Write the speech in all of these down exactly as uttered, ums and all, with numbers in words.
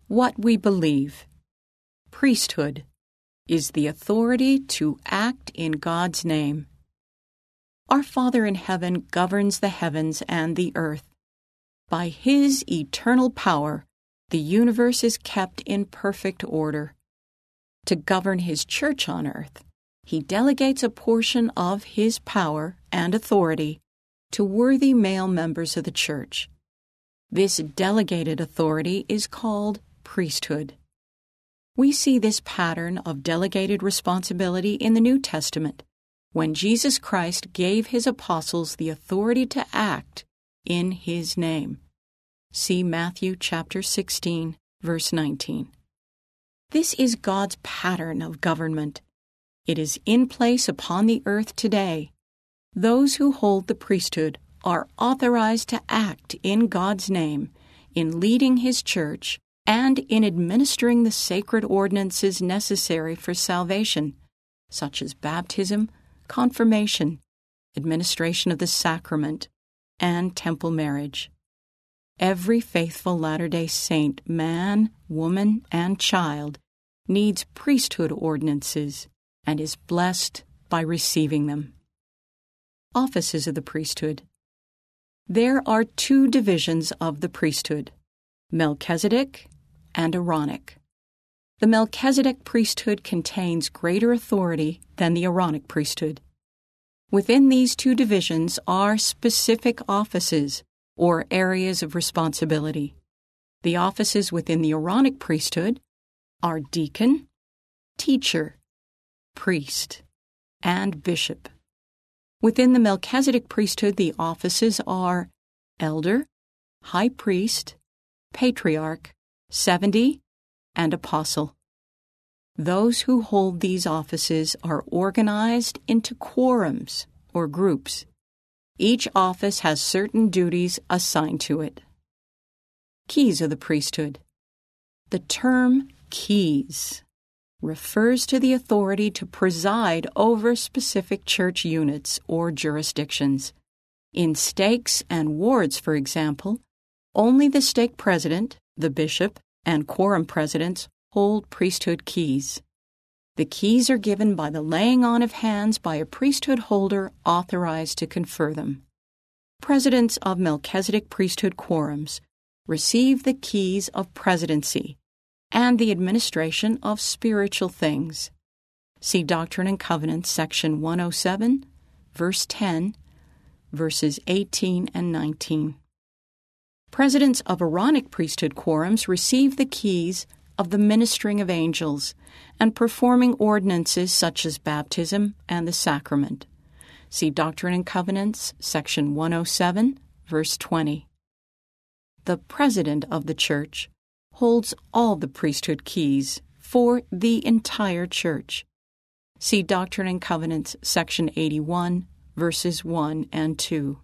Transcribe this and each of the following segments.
What we believe. Priesthood is the authority to act in God's name. Our Father in heaven governs the heavens and the earth. By His eternal power, the universe is kept in perfect order. To govern His church on earth, He delegates a portion of His power and authority to worthy male members of the church. This delegated authority is called priesthood. We see this pattern of delegated responsibility in the New Testament, when Jesus Christ gave His apostles the authority to act in His name. See Matthew chapter sixteen, verse nineteen. This is God's pattern of government. It is in place upon the earth today. Those who hold the priesthood are authorized to act in God's name, in leading His church, and in administering the sacred ordinances necessary for salvation, such as baptism, confirmation, administration of the sacrament, and temple marriage. Every faithful Latter-day Saint, man, woman, and child, needs priesthood ordinances and is blessed by receiving them. Offices of the priesthood. There are two divisions of the priesthood, Melchizedek and Aaronic. The Melchizedek priesthood contains greater authority than the Aaronic priesthood. Within these two divisions are specific offices or areas of responsibility. The offices within the Aaronic priesthood are deacon, teacher, priest, and bishop. Within the Melchizedek priesthood, the offices are elder, high priest, patriarch, seventy, and apostle. Those who hold these offices are organized into quorums or groups. Each office has certain duties assigned to it. Keys of the priesthood. The term keys refers to the authority to preside over specific church units or jurisdictions. In stakes and wards, for example, only the stake president, the bishop, and quorum presidents hold priesthood keys. The keys are given by the laying on of hands by a priesthood holder authorized to confer them. Presidents of Melchizedek priesthood quorums receive the keys of presidency and the administration of spiritual things. See Doctrine and Covenants, section one oh seven, verse ten, verses eighteen and nineteen. Presidents of Aaronic priesthood quorums receive the keys of the ministering of angels and performing ordinances such as baptism and the sacrament. See Doctrine and Covenants, section one oh seven, verse twenty. The president of the church holds all the priesthood keys for the entire church. See Doctrine and Covenants, section eighty-one, verses one and two.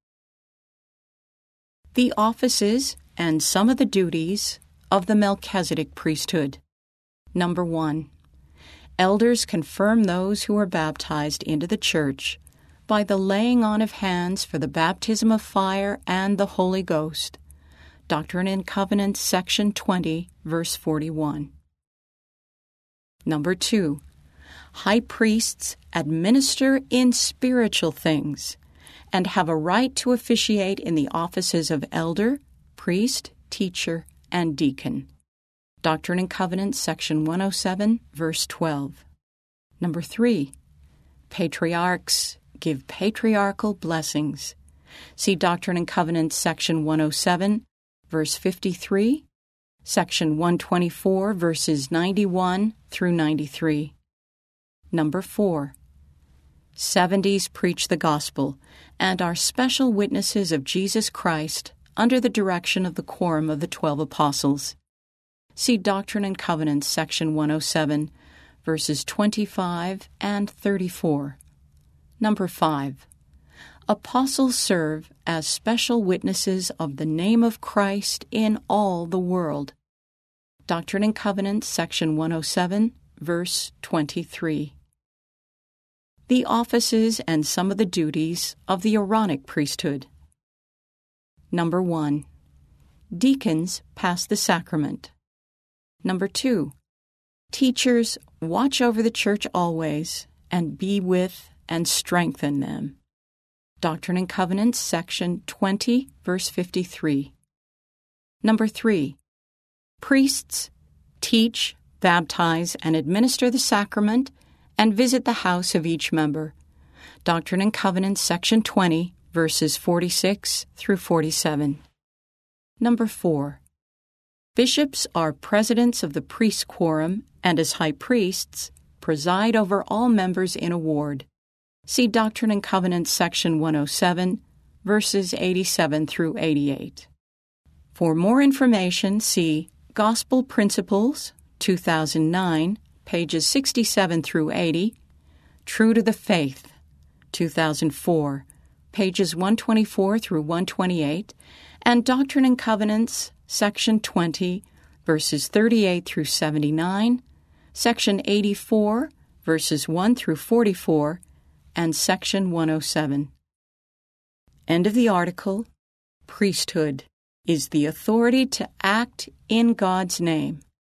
The offices and some of the duties of the Melchizedek priesthood. Number one, elders confirm those who are baptized into the church by the laying on of hands for the baptism of fire and the Holy Ghost. Doctrine and Covenants, section twenty, verse forty-one. Number two, high priests administer in spiritual things and have a right to officiate in the offices of elder, priest, teacher, and deacon. Doctrine and Covenants, section one oh seven, verse twelve. Number three, patriarchs give patriarchal blessings. See Doctrine and Covenants, section one oh seven, verse fifty-three, section one twenty-four, verses ninety-one through ninety-three. Number four, seventies preach the gospel and are special witnesses of Jesus Christ under the direction of the quorum of the twelve apostles. See Doctrine and Covenants, section one oh seven, verses twenty-five and thirty-four. Number five, apostles serve as special witnesses of the name of Christ in all the world. Doctrine and Covenants, section one oh seven, verse twenty-three. The offices and some of the duties of the Aaronic priesthood. Number one, deacons pass the sacrament. Number two, teachers, watch over the church always and be with and strengthen them. Doctrine and Covenants, section twenty, verse fifty-three. Number three, priests, teach, baptize, and administer the sacrament and visit the house of each member. Doctrine and Covenants, section twenty, verses forty-six through forty-seven. Number four, bishops are presidents of the priest quorum and as high priests preside over all members in a ward. See Doctrine and Covenants, section one oh seven, verses eighty-seven through eighty-eight. For more information, see Gospel Principles, two thousand nine, pages sixty-seven through eighty, True to the Faith, two thousand four, pages one twenty-four through one twenty-eight, and Doctrine and Covenants, section twenty, verses thirty-eight through seventy-nine, section eighty-four, verses one through forty-four, and section one oh seven. End of the article. Priesthood is the authority to act in God's name.